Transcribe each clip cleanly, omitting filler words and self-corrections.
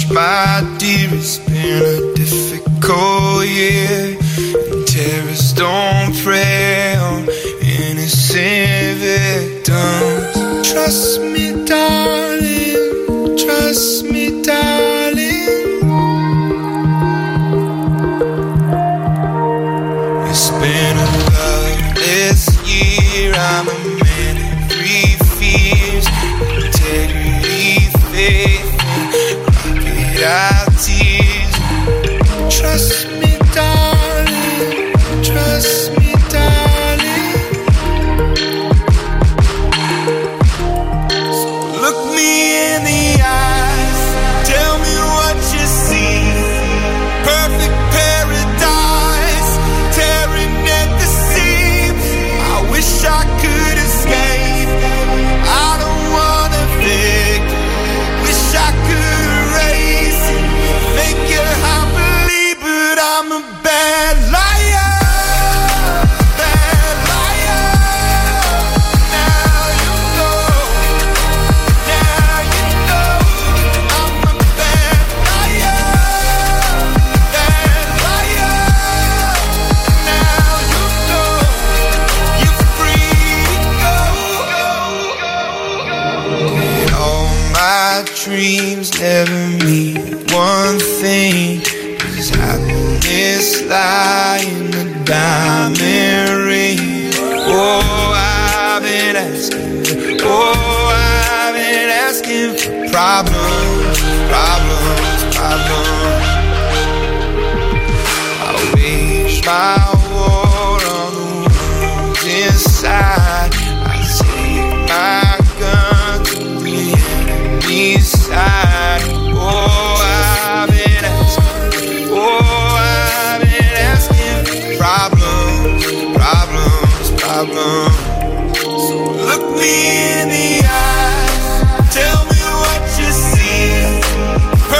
wish, my dear, it's been a difficult year. And terrorists don't prey on innocent victims. Trust me, darling, trust me, darling. It's been a loveless year. I'm a man of three fears: integrity, faith, crocodile tears. Trust me, darling, trust me, darling. So look me in the eyes, tell me what you see. Perfect paradise, tearing at the seams. I wish I could escape. I don't wanna think. Wish I could erase it. Make you happily, but I'm a bad liar. Bad liar. Now you know. Now you know. I'm a bad liar. Bad liar. Now you know. You're free to go. And all my dreams never mean one thing. Is happiness lie in the diamond ring? Oh, I've been asking. Oh, I've been asking for problems, problems, problems. I wage my war on the wounds inside. I take my gun to the enemy's side. Oh, I've been asking. Oh, I've been asking for problems, problems, problems. So look me in the eyes, tell me what you see.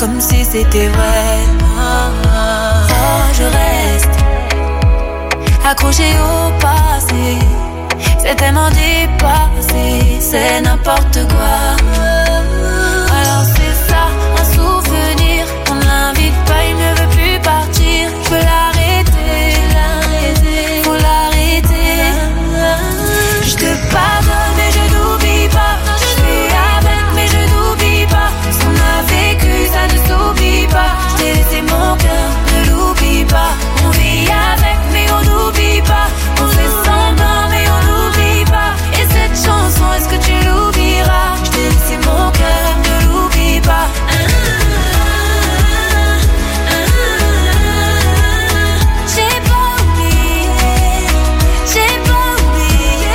comme si c'était vrai. Oh, je reste accrochée au passé. C'est tellement dépassé, c'est n'importe quoi. Alors c'est ça, un souvenir. On ne l'invite pas, il ne veut plus partir. Je peux l'arrêter, faut l'arrêter. Je te pardonne mais je n'oublie pas. Je suis avec mais je n'oublie pas. Ce qu'on a vécu ça ne s'oublie pas. Je t'ai laissé mon cœur, ne l'oublie pas. On vit avec mais on n'oublie pas. On fait semblant mais on n'oublie pas. Et cette chanson est-ce que tu l'oublieras? Je t'ai laissé mon cœur, ne l'oublie pas. J'ai pas oublié, j'ai pas oublié.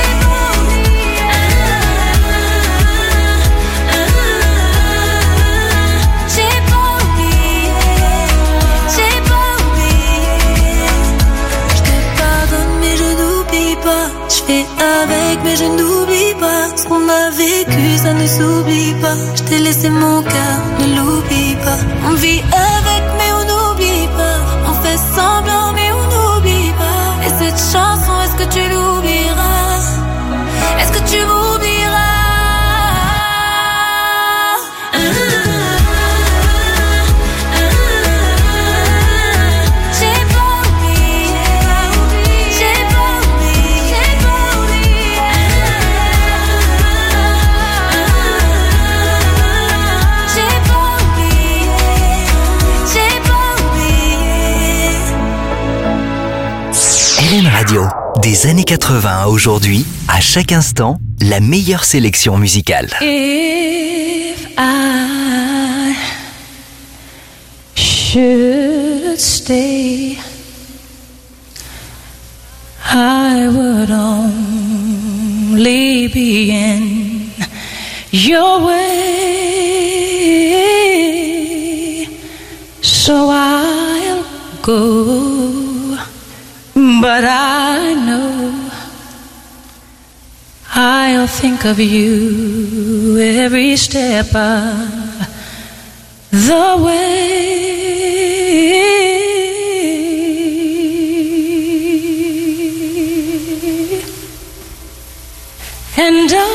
J'ai pas oublié, j'ai pas oublié. Je te pardonne mais je n'oublie pas. Je fais avec mais je n'oublie pas. Ce qu'on a vécu ça ne s'oublie pas. Je t'ai laissé mon cœur, ne l'oublie pas. On vit avec mais on n'oublie pas. On fait semblant mais on n'oublie pas. Et cette chanson est-ce que tu l'oublieras? Est-ce que tu m'oublieras? J'ai pas oublié, j'ai pas oublié, j'ai pas oublié. J'ai pas oublié, j'ai pas oublié. RN Radio, des années 80 à aujourd'hui, à chaque instant, la meilleure sélection musicale. If I should stay, I would only be in your way. So I'll go, but I know I'll think of you every step of the way. And I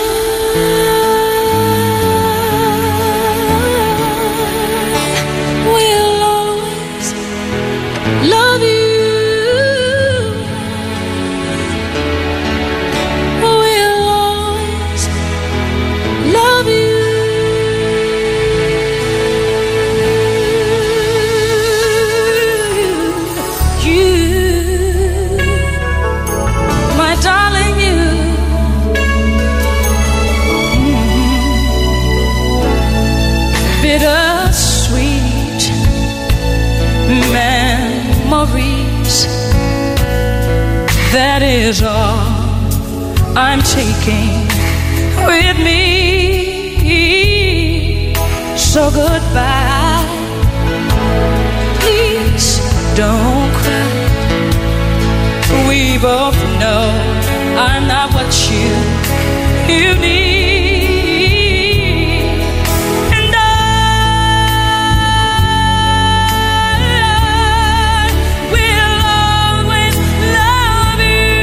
will always love you. Will always love you. You, my darling, you. Bittersweet memories. That is all I'm taking with me. So goodbye. Please don't cry. We both know I'm not what you need. And I will always love you.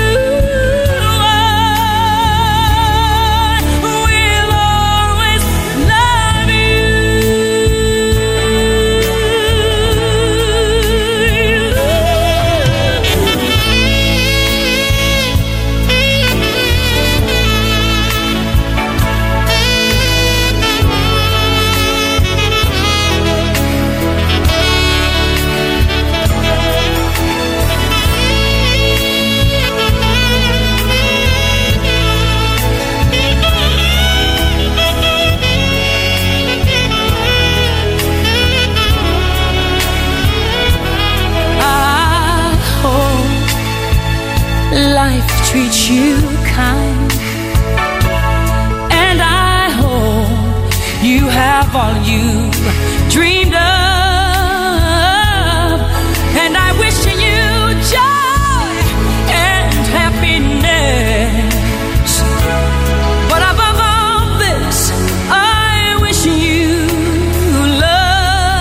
I will always love life treats you kind, and I hope you have all you dreamed of, and I wish you joy and happiness, but above all this I wish you love.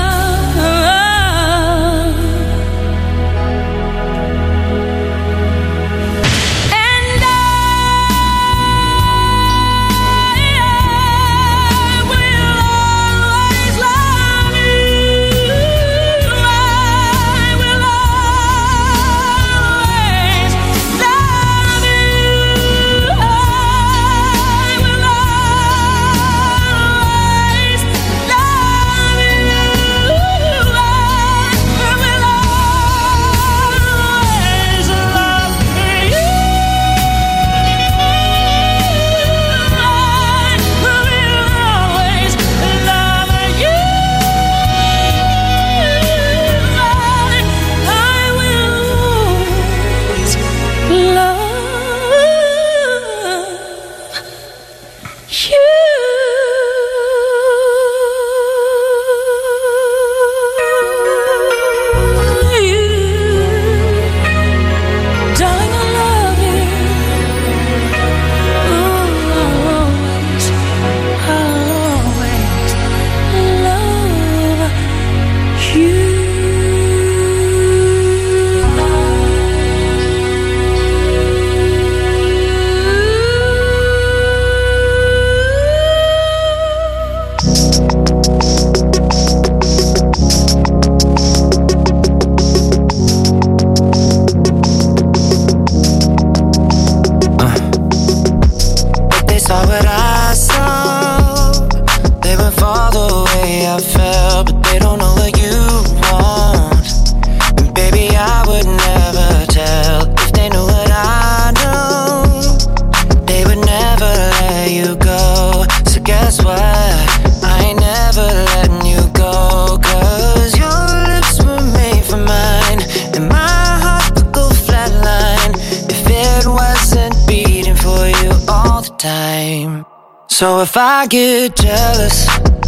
So if I get jealous,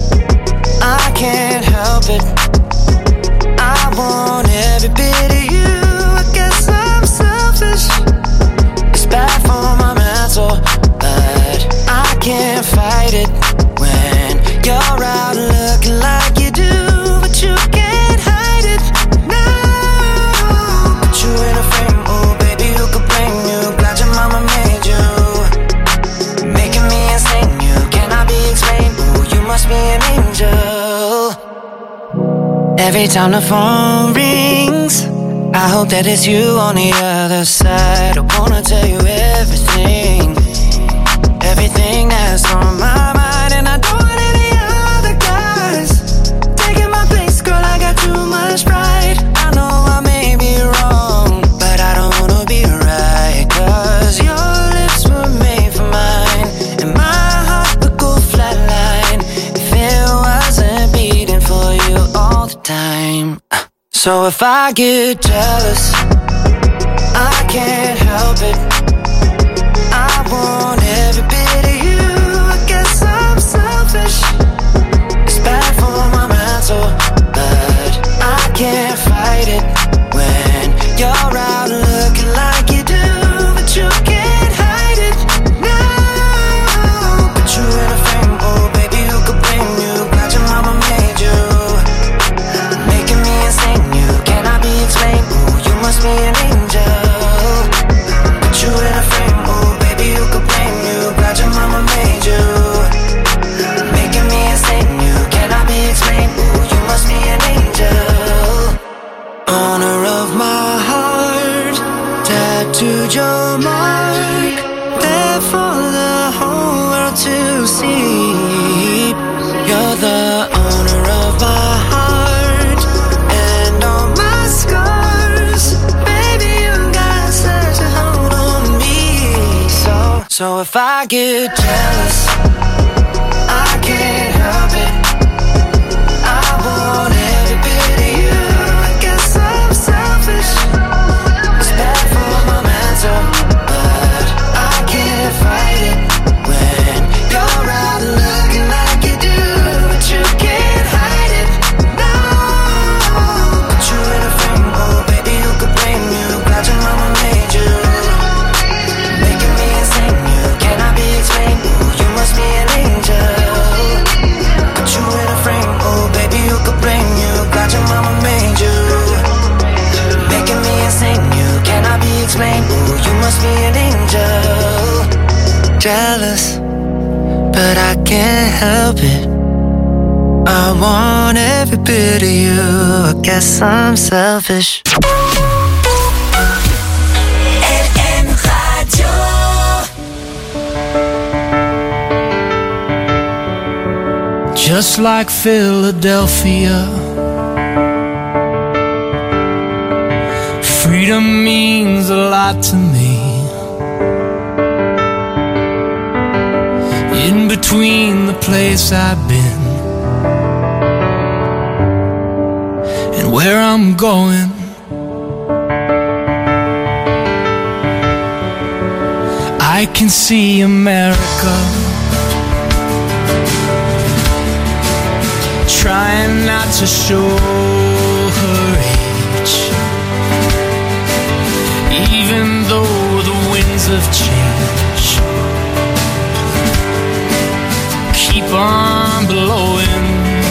I can't help it. I want every bit of you. I guess I'm selfish. It's bad for my mental, but I can't fight it when you're out looking like you do, but you can't hide it. No, put you in a frame, oh baby, who could blame you? Glad your mama made you, making me insane. You cannot be explained. Oh, you must be an angel. Every time the phone rings, I hope that it's you on the other side. I wanna tell you everything, everything that's on my mind. And I don't want any other guys taking my place, girl, I got too much pride. I know I may be wrong, but I don't wanna be right, 'cause your lips were made for mine, and my heart would go flatline if it wasn't beating for you all the time. So if I get jealous, I can't help it. I want every bit of you. I guess I'm selfish. It's bad for my mental, but I can't fight it when you're out looking like you do, but you can't hide it. No, put you in a frame, oh baby, who could blame you? Glad your mama made you, making me insane. You cannot be explained. Oh, you must be an angel. Put you in a frame, oh baby, who could blame you? Glad your mama made you, making me insane. You cannot be explained. Oh, you must be an angel. Owner of my heart, tattooed your mark, there for the whole world to see. You're the owner of my heart and all my scars. Baby, you got such a hold on me. So if I get jealous, I can't help it. I want every bit of you. I guess I'm selfish. It's bad for my mental, but I can't fight it when you're out looking like you do, but you can't hide it. No, put you in a frame, oh baby, who could blame you? Glad your mama made you, making me insane. You cannot be explained. Oh, you must be an angel. Put you in a frame, oh baby, who could blame you? Glad your mama made you, making me insane. You cannot be explained. Oh, you must be an angel. Jealous, but I can't help it. I want every bit of you. I guess I'm selfish. LM Radio. Just like Philadelphia, freedom means a lot to me. In between the place I've been and where I'm going, I can see America trying not to show her age, even though the winds of change keep on blowing.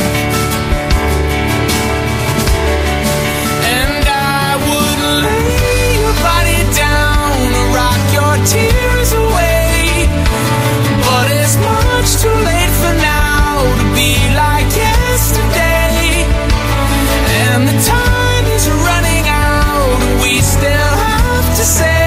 And I would lay your body down, rock your tears away, but it's much too late for now to be like yesterday. And the time is running out, we still have to say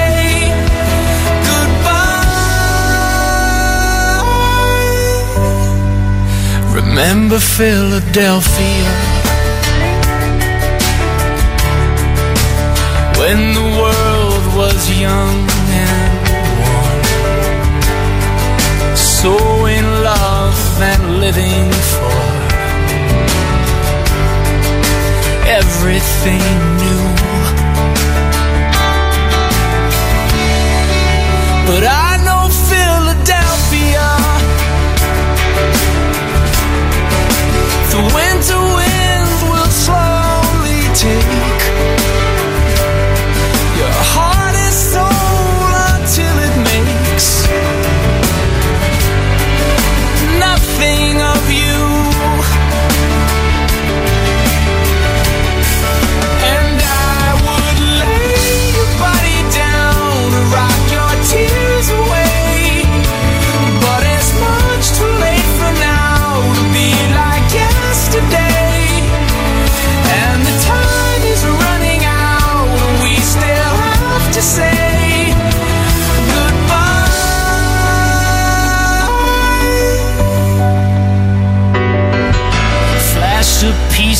goodbye. Remember Philadelphia, when the world was young and warm, so in love and living for everything new. But I know Philadelphia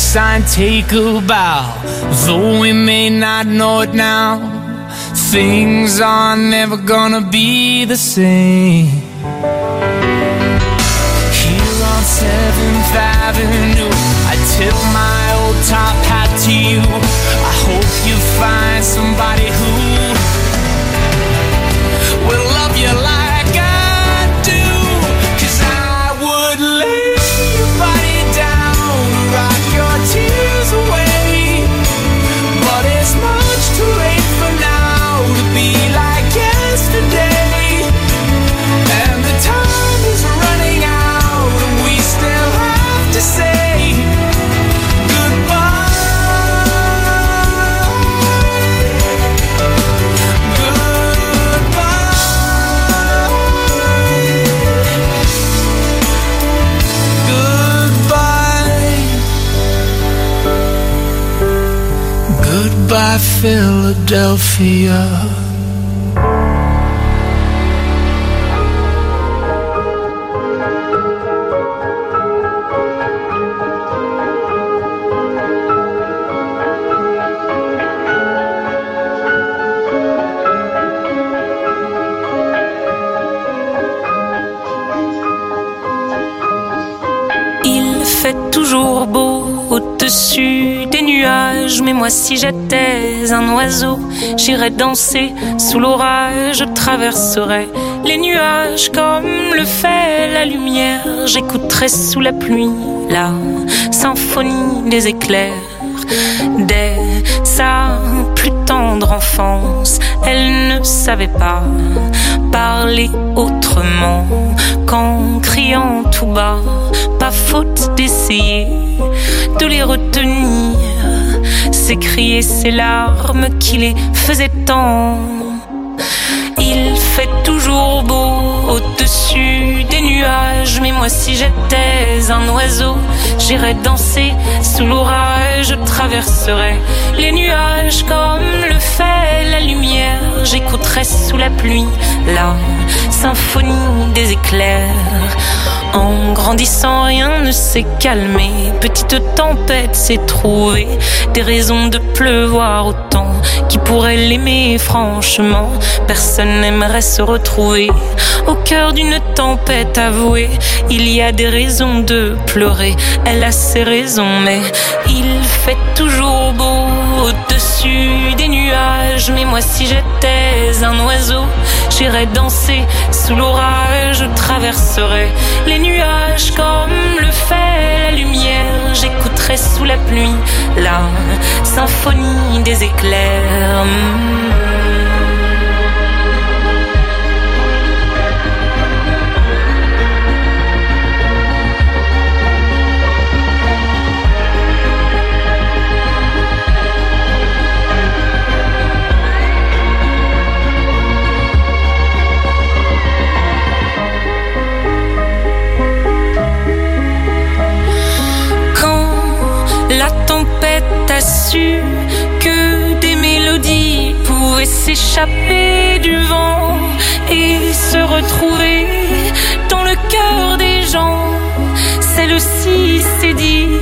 sign, take a bow. Though we may not know it now, things are never gonna be the same. Here on 7th Avenue, I tip my old top hat to you. I hope you find somebody who will love you like I do. 'Cause I would lay your body down, rock your tears away. But it's much too late for now to be like yesterday. And the time is running out, and we still have to say goodbye. Goodbye, Philadelphia. Il fait toujours beau au-dessus des nuages, mais moi si j'étais un oiseau, j'irais danser sous l'orage, je traverserais les nuages comme le fait la lumière, j'écouterais sous la pluie la symphonie des éclairs. Dès sa plus tendre enfance, elle ne savait pas parler autrement qu'en criant tout bas. Pas faute d'essayer de les retenir, s'écrier ces larmes qui les faisaient tant. Il fait toujours beau au-dessus des nuages, mais moi si j'étais un oiseau, j'irais danser sous l'orage, je traverserais les nuages comme le fait la lumière, j'écouterais sous la pluie la symphonie des éclairs. En grandissant, rien ne s'est calmé, petite tempête s'est trouvée, des raisons de pleuvoir autant. Qui pourrait l'aimer franchement? Personne n'aimerait se retrouver au cœur d'une tempête avouée. Il y a des raisons de pleurer, elle a ses raisons, mais il fait toujours beau au-dessus des nuages. Mais moi si j'étais un oiseau, j'irais danser sous l'orage, je traverserais les nuages comme le fait la lumière, j'écouterais sous la pluie la symphonie des éclairs. Quand la tempête a su que des mélodies pouvaient s'échapper du vent et se retrouver dans le cœur des gens, celle-ci c'est dire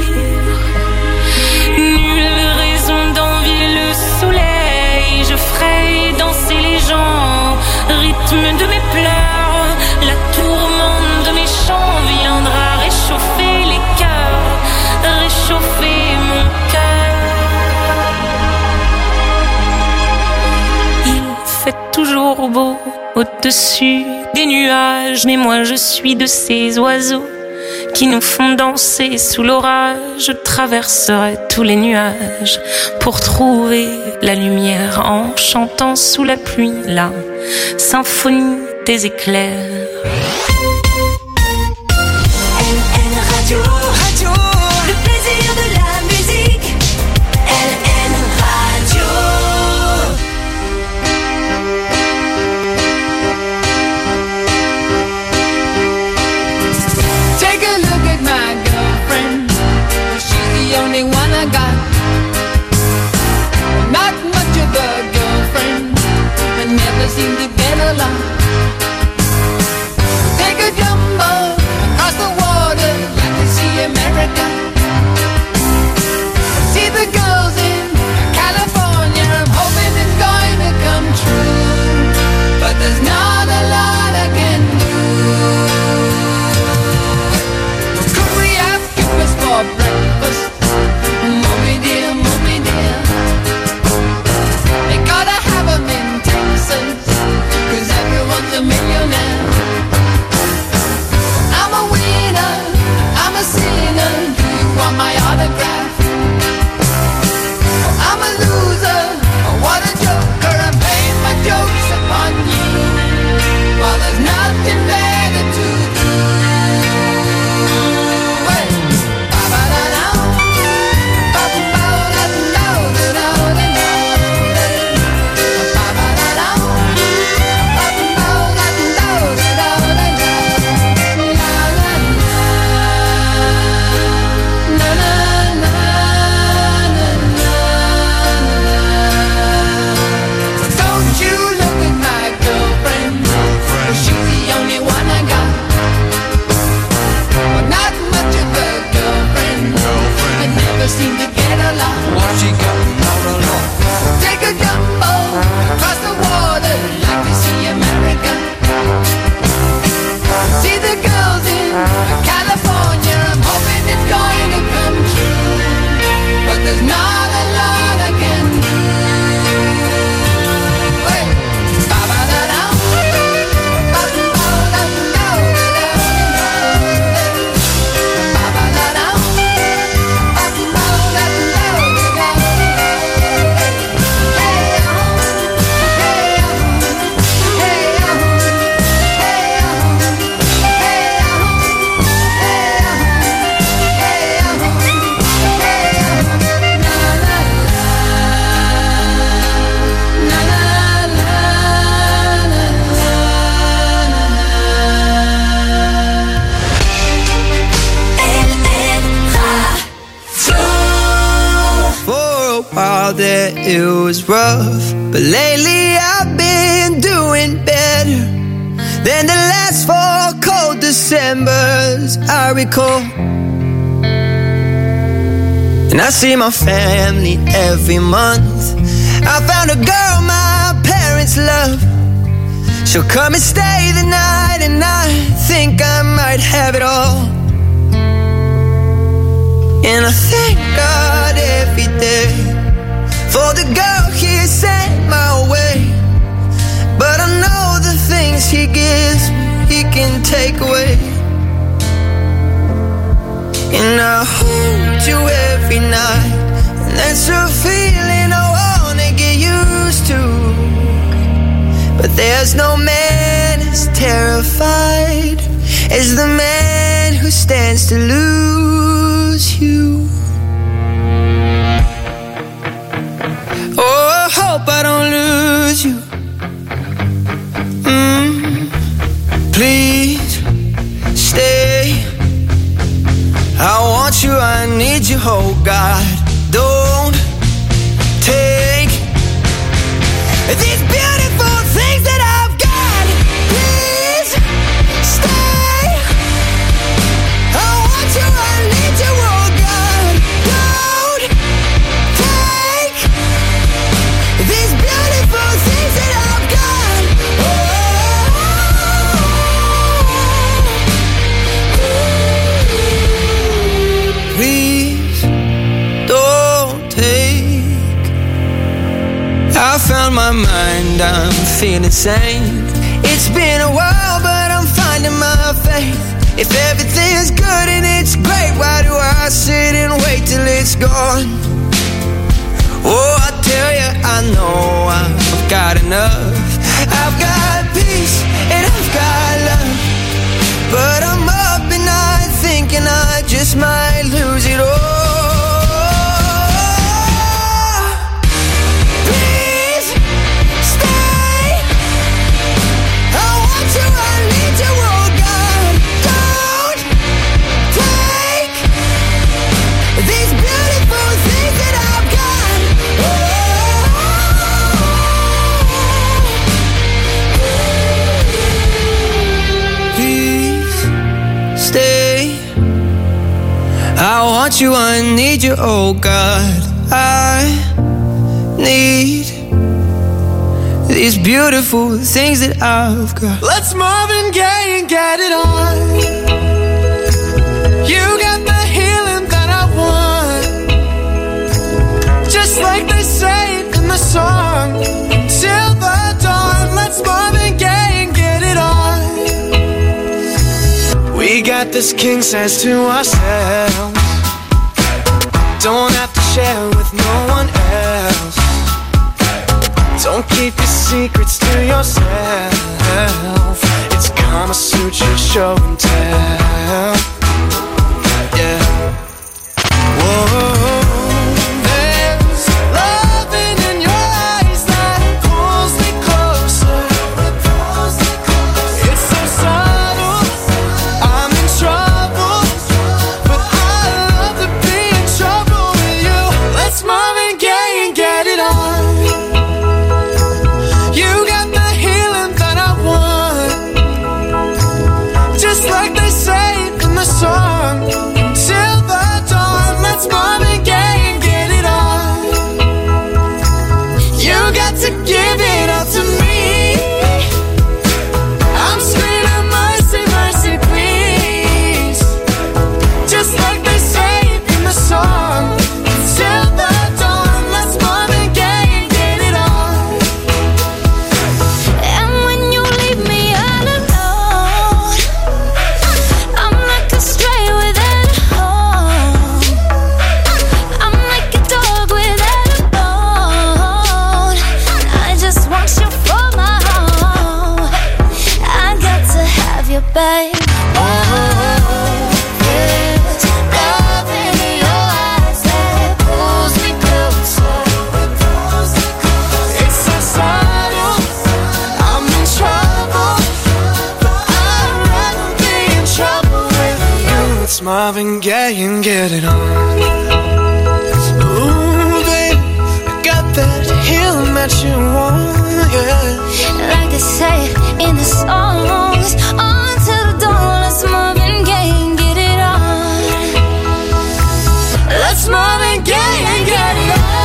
nulle raison d'envier le soleil. Je ferai danser les gens, rythme de mes pleurs, la tourmente de mes chants viendra réchauffer les cœurs, réchauffer mon cœur. Il fait toujours beau au-dessus des nuages, mais moi je suis de ces oiseaux qui nous font danser sous l'orage. Je traverserai tous les nuages pour trouver la lumière en chantant sous la pluie la symphonie des éclairs. LN Radio, le plaisir de la musique. LN Radio. Take a look at my girlfriend, she's the only one I got. Not much of a girlfriend, I never seem to get along. la. What you got, Marla? Take a jumbo across the water like we see America. See the girls in California. I'm hoping it's going to come true, but there's not a lot I can do. Hey, ba-ba-da-da. That it was rough, but lately I've been doing better than the last 4 cold Decembers I recall. And I see my family every month. I found a girl my parents love. She'll come and stay the night, and I think I might have it all. And I thank God every day for the girl he sent my way. But I know the things he gives me, he can take away. And I hold you every night, and that's a feeling I wanna get used to. But there's no man as terrified as the man who stands to lose you. Oh, I hope I don't lose you. Please stay. I want you, I need you, oh God. Don't take these beautiful things that I've got. Please stay. I want you, I need you, oh God. Don't take these beautiful things that I've got. Please don't take. I found my mind, I'm feeling sane. It's been a while, but I'm finding my faith. If everything's good and it's great, why do I sit and wait till it's gone? Oh, I tell you, I know I've got enough. I've got peace and I've got love, but I'm up at night thinking I just might lose it all. Please stay. I want you, I need you, oh God. Don't take these beautiful things that I've got. Please stay. I want you, I need you, oh God. I need these beautiful things that I've got. Let's Marvin Gaye and get it on. You got the healing that I want, just like they say in the song. Till the dawn, let's Marvin Gaye and get it on. We got this king size to ourselves. Don't have to share with no one else. Don't keep your secrets to yourself. It's Kama Sutra show and tell. Yeah. Whoa. There's loving in your eyes that pulls me closer. It's so subtle, I'm in trouble, but I love to be in trouble with you. Let's Marvin Gaye and get it on. You got the healing that I want, just like they say in the gay and get it on. Ooh, baby, I got that healing that you want, yeah. Like they say in the songs, until the dawn, let's Marvin Gaye and get it on. Let's Marvin Gaye and get it on.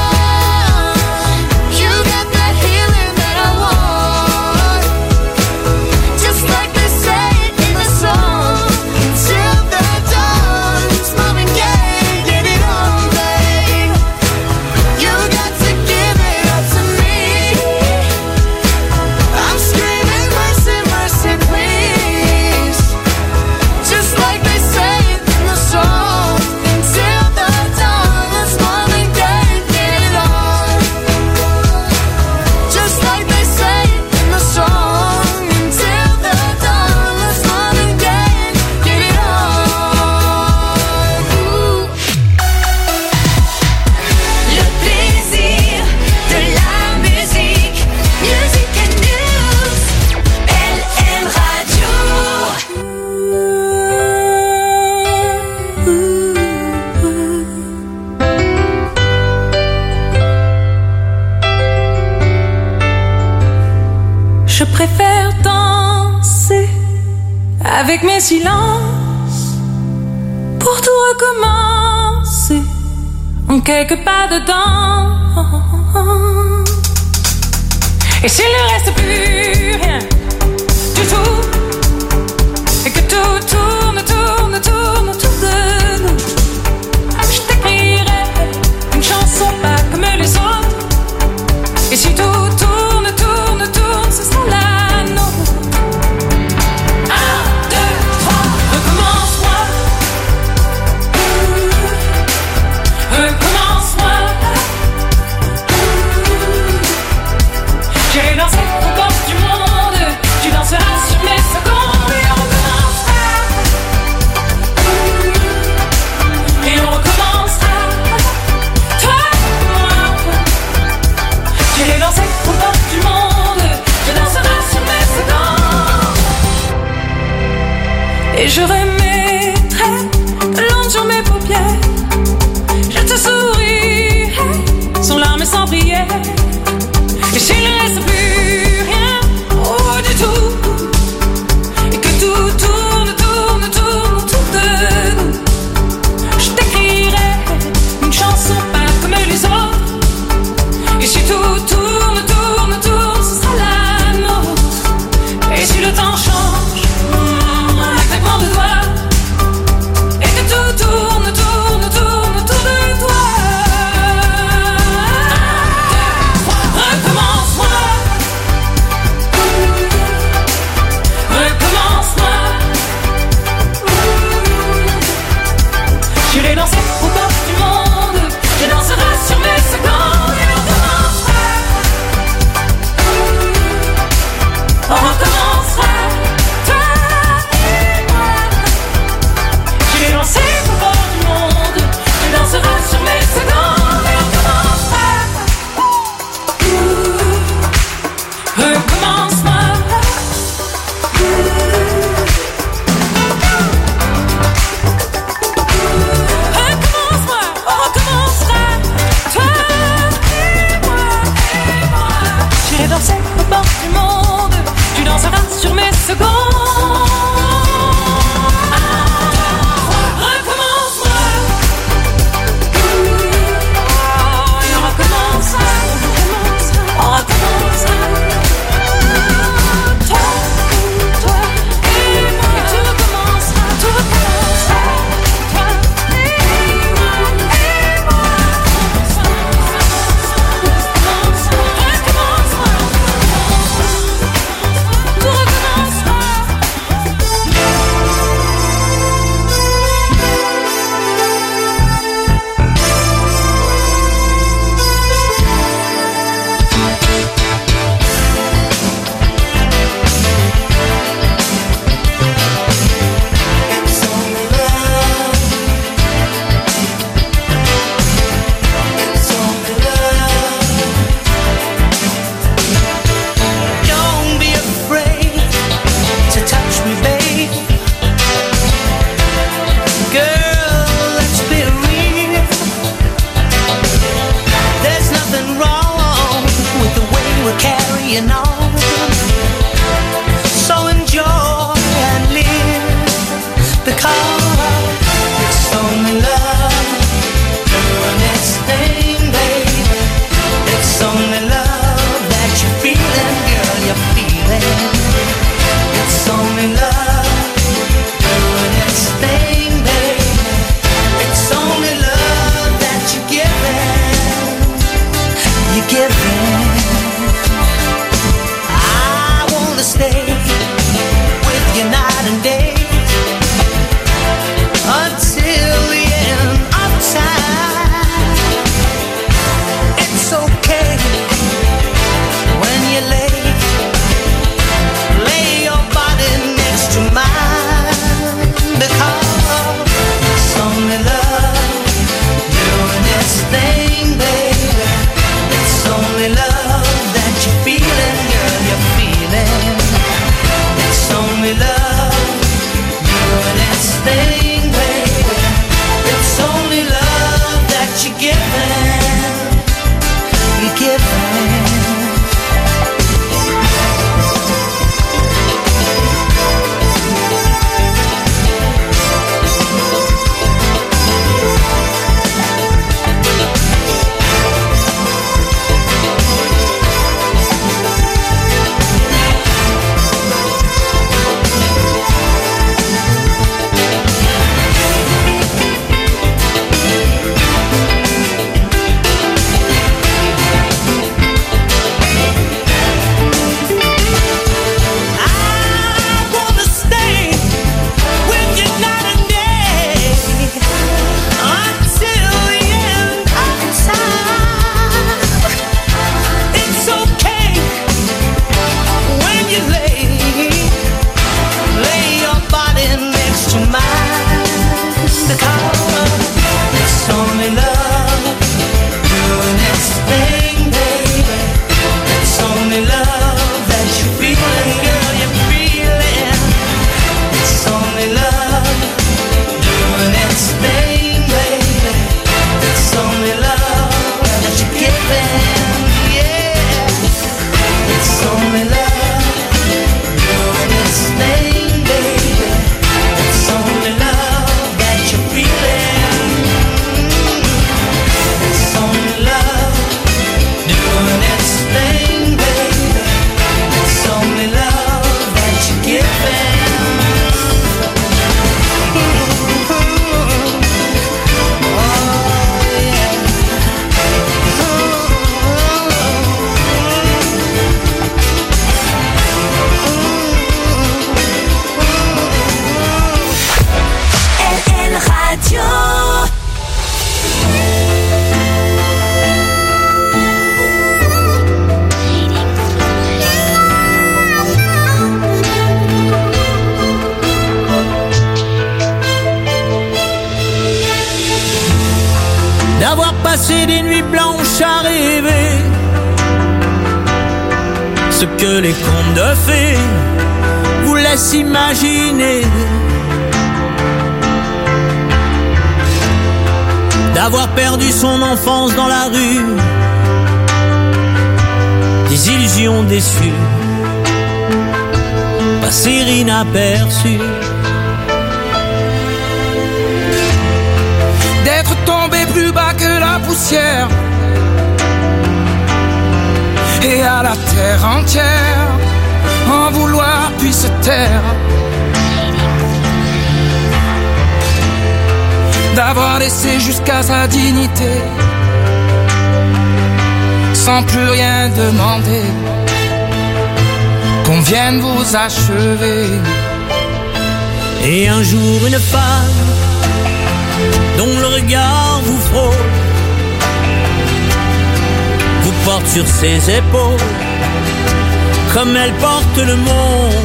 Je préfère danser avec mes silences pour tout recommencer en quelques pas dedans. Et s'il ne reste plus rien du tout, et que tout tourne, tourne, tourne autour de nous, je t'écrirai une chanson pas comme les autres. Et si tout tourne, tourne, tourne, ce sera la nôtre. 1, 2, 3, recommence-moi. Recommence-moi. J'irai danser aux portes du monde. Tu danseras sur mes secondes et on recommencera. holding on. So enjoy and live, because it's only love doing its thing, baby. It's only love that you're feeling, girl, you're feeling. It's only love doing its thing, baby. It's only love that you're giving. You're giving. I wanna stay with you night and day until the end of time. It's okay when you lay your body next to mine, because it's only love doing its thing, baby. It's only love that you're feeling, girl, you're feeling. It's only love doing its thing, baby. It's only love that you're giving. You're giving. D'avoir passé des nuits blanches à rêver ce que les contes de fées vous laissent imaginer. D'avoir perdu son enfance dans la rue, des illusions déçues, passer inaperçues. D'être tombé plus bas que la poussière et à la terre entière en vouloir puis se taire. D'avoir laissé jusqu'à sa dignité sans plus rien demander, qu'on vienne vous achever. Et un jour une femme dont le regard vous frôle vous porte sur ses épaules comme elle porte le monde,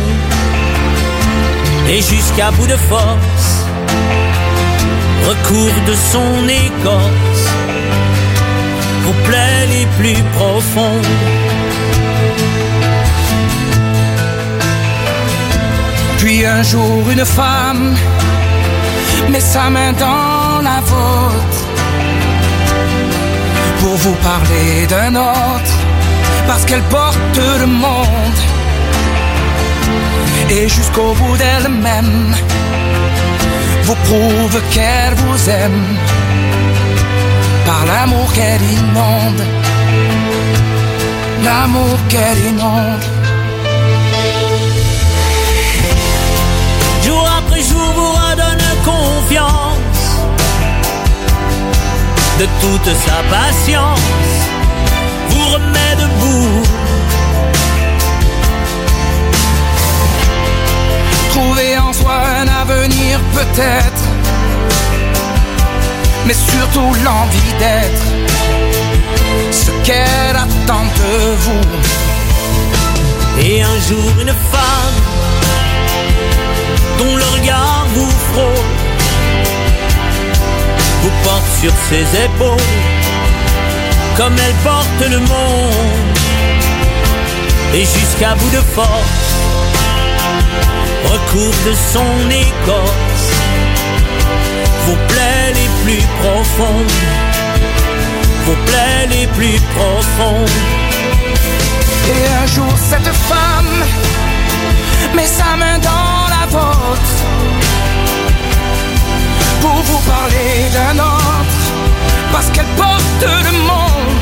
et jusqu'à bout de force recourt de son écorce vos plaies les plus profondes. Puis un jour une femme met sa main dans la vôtre pour vous parler d'un autre, parce qu'elle porte le monde. Et jusqu'au bout d'elle-même vous prouve qu'elle vous aime par l'amour qu'elle inonde, l'amour qu'elle inonde. Jour après jour vous redonne confiance, de toute sa patience vous remet debout. Trouver en soi un avenir peut-être, mais surtout l'envie d'être ce qu'elle attend de vous. Et un jour une femme dont le regard vous frôle vous porte sur ses épaules comme elle porte le monde, et jusqu'à bout de force recouvre de son écorce vos plaies les plus profondes, vos plaies les plus profondes. Et un jour cette femme met sa main dans la vôtre pour vous parler d'un autre, parce qu'elle porte le monde.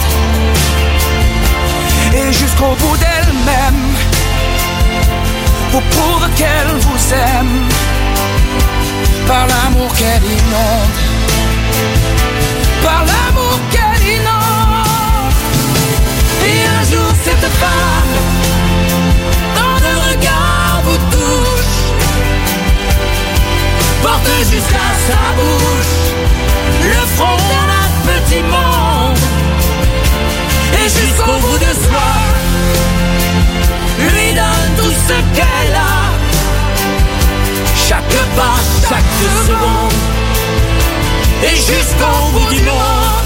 Et jusqu'au bout d'elle-même vous prouve qu'elle vous aime par l'amour qu'elle inonde, par l'amour qu'elle inonde. Et un jour cette femme dans le regard vous touche, porte jusqu'à sa bouche le front d'un petit monde, et jusqu'au bout de soi lui donne tout ce qu'elle a, chaque pas, chaque seconde, et jusqu'au bout du monde.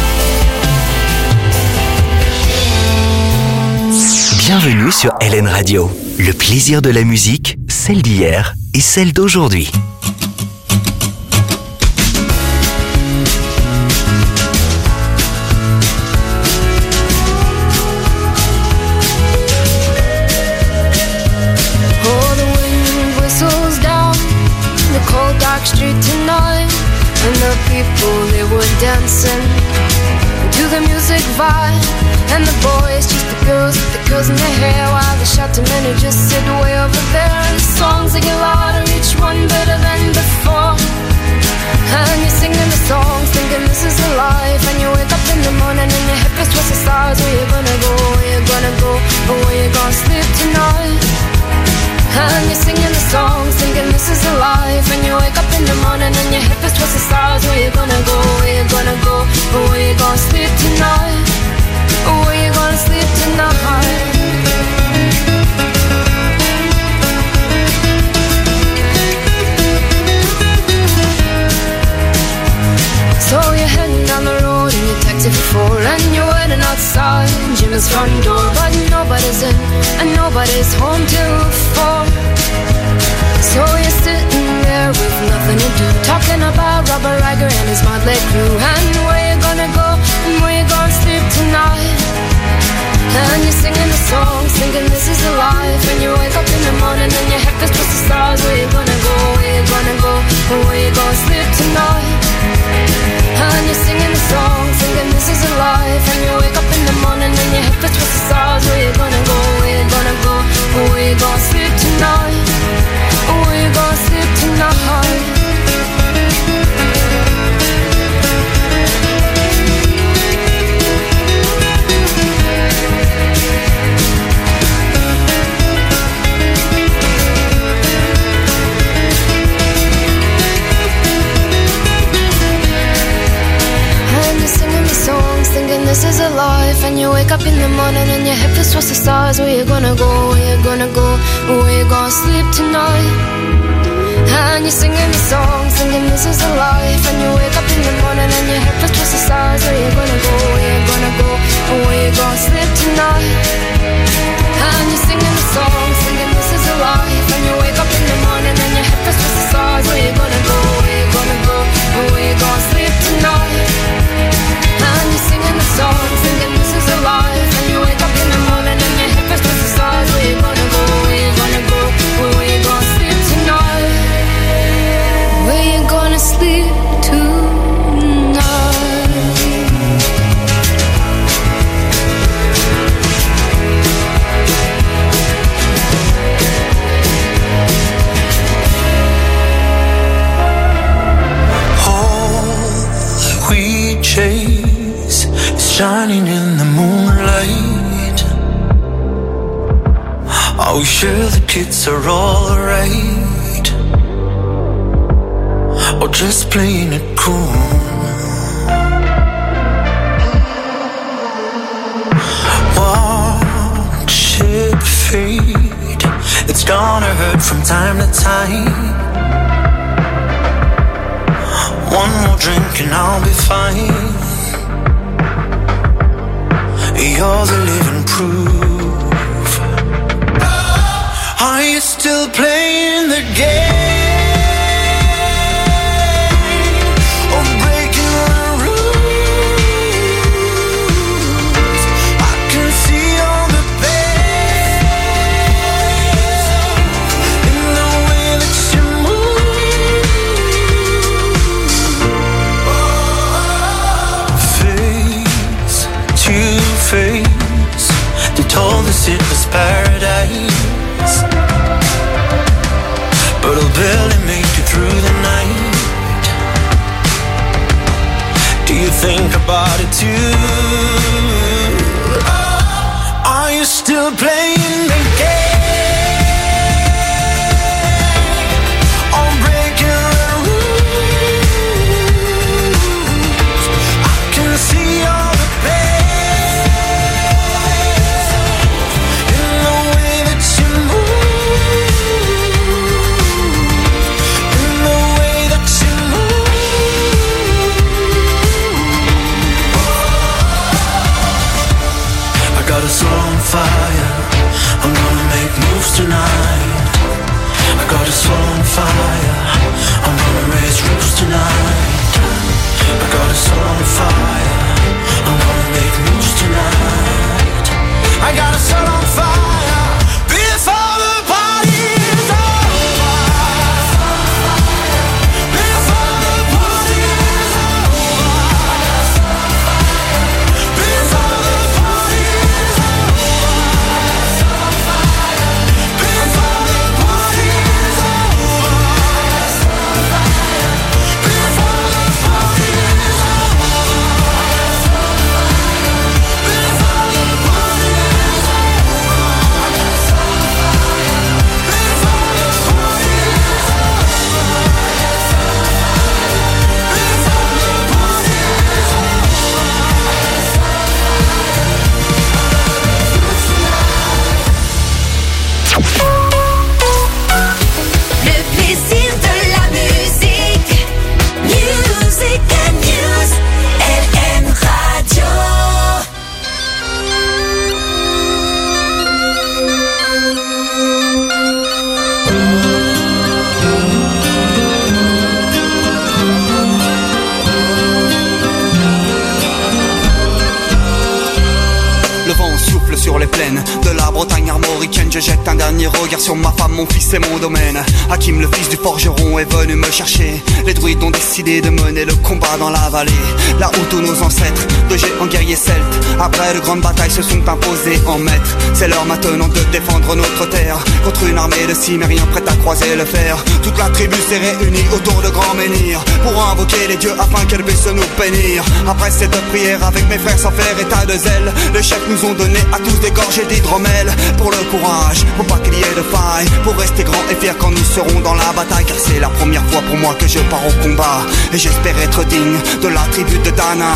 Bienvenue sur LN Radio. Le plaisir de la musique, celle d'hier et celle d'aujourd'hui. Street tonight, and the people they were dancing to the music vibe, and the boys just the girls with the curls in their hair, while the shouting men who just sit way over there. And the songs they get louder, each one better than before, and you're singing the songs thinking this is the life, and you wake up in the morning and your head feels towards the stars. Where you gonna go, where you gonna go, or where you gonna sleep tonight? And you're singing the songs, thinking this is the life, and you wake up in the morning and your head feels towards the stars. Where you gonna go, where you gonna go, or where you gonna sleep tonight, or where you gonna sleep tonight? So you're heading down the road in your taxi for 4, and you're waiting outside Jim's front door, but nobody's in and nobody's home till 4. So you're sitting there with nothing to do, talking about Robert Riger and his motley crew, and where you gonna go and where you gonna sleep tonight. And you're singing the songs, thinking this is the life, and you wake up in the morning and your head feels towards the stars. Where you gonna go, where you gonna go, or where you gonna sleep tonight? And you're singing the songs, thinking this is a life, and you wake up in the morning and your head feels towards the stars. Where you gonna go, where you gonna go, or where you gonna sleep tonight, or where you gonna sleep tonight? Thinking this is a life, and you wake up in the morning and your head feels towards the stars. Where you gonna go, where you gonna go, where you gonna sleep tonight? And you're singing the songs, thinking this is a life, and you wake up in the morning and your head feels towards the stars. Where you gonna go, where you gonna go, where you gonna sleep tonight? And you're singing the songs, thinking this is a life, and you wake up in the morning and your head feels towards the stars. Where you gonna go, where you gonna go, where you gonna sleep tonight? And you're singing the songs, thinking this is a life, and you wake up in the morning shining in the moonlight. Are we sure the kids are alright? Or just playing it cool? Watch it fade. It's gonna hurt from time to time. One more drink and I'll be fine. You're the living proof. Are you still playing the game? Or breaking the rules? I can see all the pain in the way that you move. Face to face, they told us it was paradise, but I'll barely make it through the night. Do you think about it too? Are you still playing the game? Or breaking the rules? I can see all the pain in the way that you move. In the way that you move. I got us all on fire. I'm gonna make moves tonight. I got us all on fire. I'm gonna raise roofs tonight. I got us all on fire. I'm gonna make moves tonight. I got us all on fire before the party's over. Before the party's over. Before the party's over. Before the party's Le plaisir de la musique. Music and News. LN Radio. Le vent souffle sur les plaines de la Bretagne armoricaine. Je jette un dernier regard sur ma femme, mon fils et mon domaine. Hakim, le fils du forgeron, est venu me chercher. Les druides ont décidé de mener le combat dans la vallée, là où tous nos ancêtres, de géants guerriers celtes, après de grandes batailles, se sont imposés en maîtres. C'est l'heure maintenant de défendre notre terre contre une armée de cimériens prête à croiser le fer. Toute la tribu s'est réunie autour de grands menhirs pour invoquer les dieux afin qu'elle puisse nous bénir. Après cette prière avec mes frères sans faire état de zèle, les chefs nous ont donné à tous des gorgées d'hydromel. Pour le courage, pour pas qu'il y ait de faille, pour rester grand et fier quand nous serons dans la bataille. Car c'est la première fois pour moi que je pars au combat, et j'espère être digne de la tribu de Dana.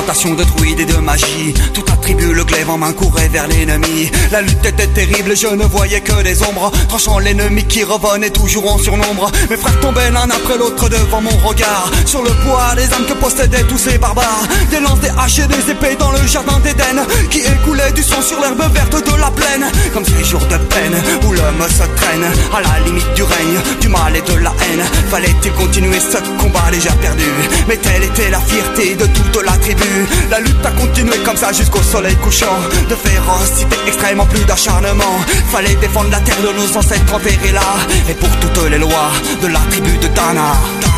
incantations de druides et de magie. Toute la tribu, le glaive en main, courait vers l'ennemi. La lutte était terrible, je ne voyais que des ombres, tranchant l'ennemi qui revenait toujours en surnombre. Mes frères tombaient l'un après l'autre devant mon regard, sur le poids des âmes que possédaient tous ces barbares. Des lances, des haches et des épées dans le jardin d'Éden, qui écoulait du sang sur l'herbe verte de la plaine. Comme ces jours de peine où l'homme se traîne à la limite du règne, du mal et de la haine. Fallait-il continuer ce combat déjà perdu? Mais telle était la fierté de toute la tribu. La lutte a continué comme ça jusqu'au soleil couchant. De férocité extrême en plus d'acharnement. Fallait défendre la terre de nos ancêtres enterrés là. Et pour toutes les lois de la tribu de Dana.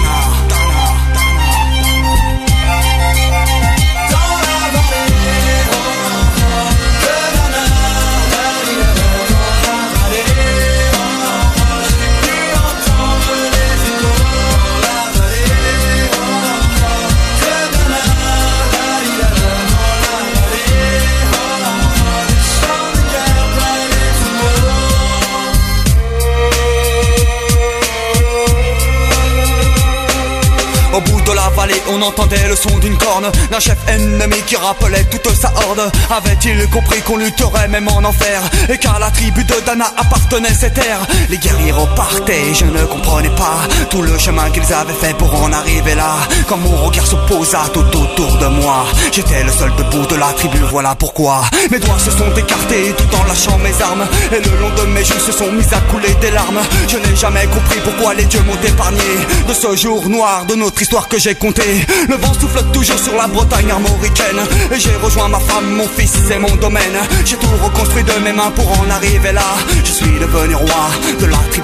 Au bout de la vallée, on entendait le son d'une corne d'un chef ennemi qui rappelait toute sa horde. Avait-il compris qu'on lutterait même en enfer, et qu'à la tribu de Dana appartenait ces terres? Les guerriers repartaient, je ne comprenais pas tout le chemin qu'ils avaient fait pour en arriver là. Quand mon regard se posa tout autour de moi, j'étais le seul debout de la tribu, voilà pourquoi mes doigts se sont écartés tout en lâchant mes armes, et le long de mes joues se sont mis à couler des larmes. Je n'ai jamais compris pourquoi les dieux m'ont épargné de ce jour noir de notre histoire que j'ai compté. Le vent souffle toujours sur la Bretagne armoricaine, et j'ai rejoint ma femme, mon fils et mon domaine. J'ai tout reconstruit de mes mains pour en arriver là. Je suis devenu roi de la